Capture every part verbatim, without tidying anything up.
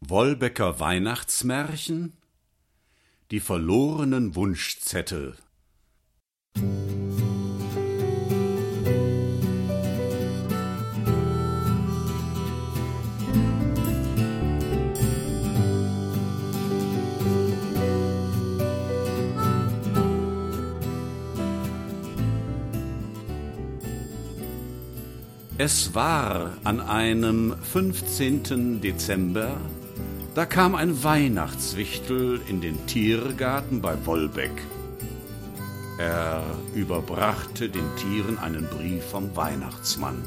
Wolbecker Weihnachtsmärchen Die verlorenen Wunschzettel. Es war an einem fünfzehnten Dezember, da kam ein Weihnachtswichtel in den Tiergarten bei Wolbeck. Er überbrachte den Tieren einen Brief vom Weihnachtsmann.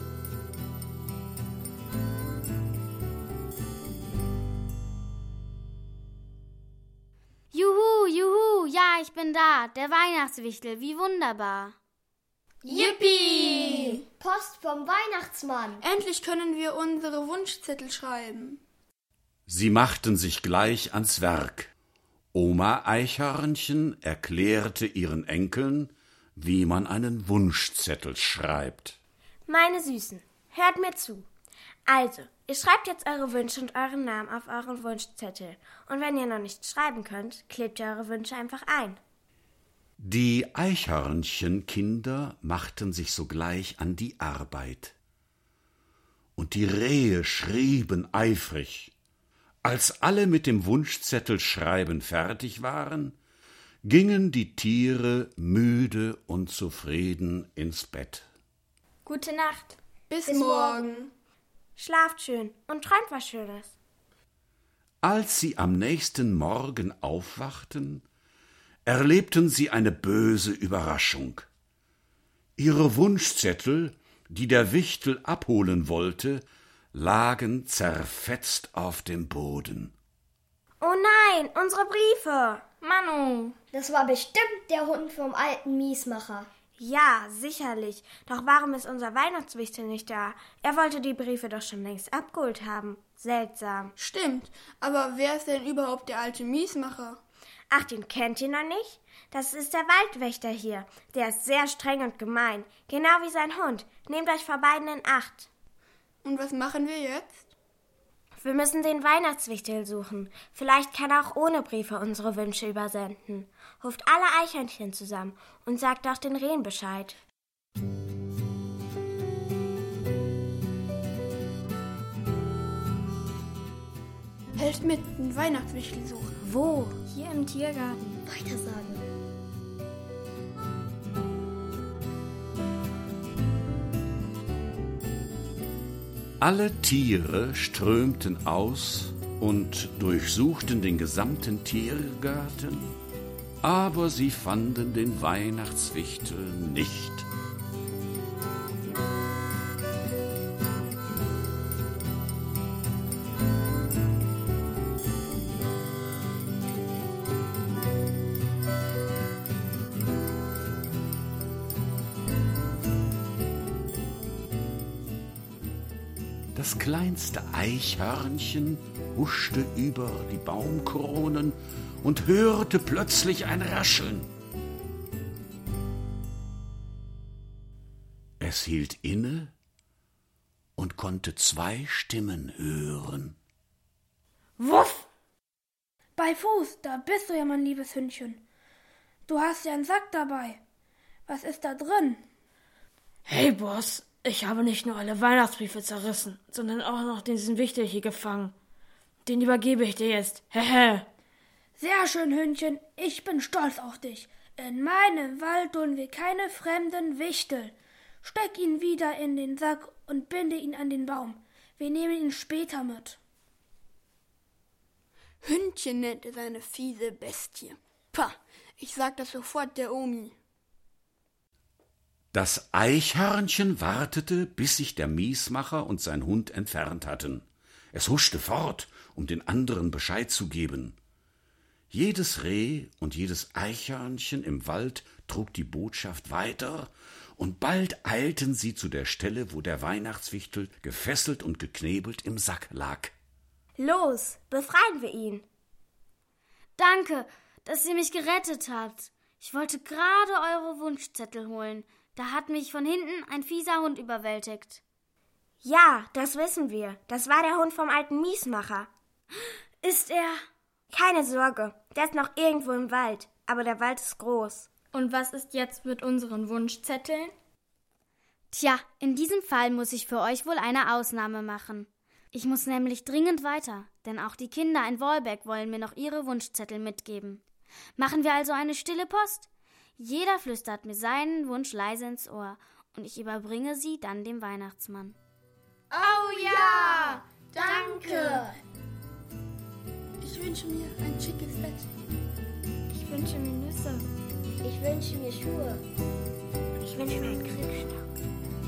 Juhu, juhu, ja, ich bin da, der Weihnachtswichtel, wie wunderbar. Yippie! Post vom Weihnachtsmann. Endlich können wir unsere Wunschzettel schreiben. Sie machten sich gleich ans Werk. Oma Eichhörnchen erklärte ihren Enkeln, wie man einen Wunschzettel schreibt. Meine Süßen, hört mir zu. Also, ihr schreibt jetzt eure Wünsche und euren Namen auf euren Wunschzettel. Und wenn ihr noch nicht schreiben könnt, klebt ihr eure Wünsche einfach ein. Die Eichhörnchenkinder machten sich sogleich an die Arbeit. Und die Rehe schrieben eifrig. Als alle mit dem Wunschzettelschreiben fertig waren, gingen die Tiere müde und zufrieden ins Bett. Gute Nacht. Bis, Bis morgen. morgen. Schlaft schön und träumt was Schönes. Als sie am nächsten Morgen aufwachten, erlebten sie eine böse Überraschung. Ihre Wunschzettel, die der Wichtel abholen wollte, lagen zerfetzt auf dem Boden. Oh nein, unsere Briefe. Manu. Das war bestimmt der Hund vom alten Miesmacher. Ja, sicherlich. Doch warum ist unser Weihnachtswichtel nicht da? Er wollte die Briefe doch schon längst abgeholt haben. Seltsam. Stimmt, aber wer ist denn überhaupt der alte Miesmacher? Ach, den kennt ihr noch nicht? Das ist der Waldwächter hier. Der ist sehr streng und gemein. Genau wie sein Hund. Nehmt euch vor beiden in Acht. Und was machen wir jetzt? Wir müssen den Weihnachtswichtel suchen. Vielleicht kann er auch ohne Briefe unsere Wünsche übersenden. Ruft alle Eichhörnchen zusammen und sagt auch den Rehen Bescheid. Helft mit, den Weihnachtswichtel suchen. Wo? Hier im Tiergarten. Weitersagen. Alle Tiere strömten aus und durchsuchten den gesamten Tiergarten, aber sie fanden den Weihnachtswichtel nicht. Das kleinste Eichhörnchen huschte über die Baumkronen und hörte plötzlich ein Rascheln. Es hielt inne und konnte zwei Stimmen hören. Wuff! Bei Fuß, da bist du ja, mein liebes Hündchen. Du hast ja einen Sack dabei. Was ist da drin? Hey, Boss, ich habe nicht nur alle Weihnachtsbriefe zerrissen, sondern auch noch diesen Wichtel hier gefangen. Den übergebe ich dir jetzt. Hehe. Sehr schön, Hündchen. Ich bin stolz auf dich. In meinem Wald tun wir keine fremden Wichtel. Steck ihn wieder in den Sack und binde ihn an den Baum. Wir nehmen ihn später mit. Hündchen nennt es eine fiese Bestie. Pah, ich sag das sofort der Omi. Das Eichhörnchen wartete, bis sich der Miesmacher und sein Hund entfernt hatten. Es huschte fort, um den anderen Bescheid zu geben. Jedes Reh und jedes Eichhörnchen im Wald trug die Botschaft weiter, und bald eilten sie zu der Stelle, wo der Weihnachtswichtel gefesselt und geknebelt im Sack lag. Los, befreien wir ihn. Danke, dass ihr mich gerettet habt. Ich wollte gerade eure Wunschzettel holen. Da hat mich von hinten ein fieser Hund überwältigt. Ja, das wissen wir. Das war der Hund vom alten Miesmacher. Ist er? Keine Sorge, der ist noch irgendwo im Wald, aber der Wald ist groß. Und was ist jetzt mit unseren Wunschzetteln? Tja, in diesem Fall muss ich für euch wohl eine Ausnahme machen. Ich muss nämlich dringend weiter, denn auch die Kinder in Wolbeck wollen mir noch ihre Wunschzettel mitgeben. Machen wir also eine stille Post. Jeder flüstert mir seinen Wunsch leise ins Ohr und ich überbringe sie dann dem Weihnachtsmann. Oh ja! Danke! Ich wünsche mir ein schickes Bett. Ich wünsche mir Nüsse. Ich wünsche mir Schuhe. Ich wünsche mir einen Kriegsstock.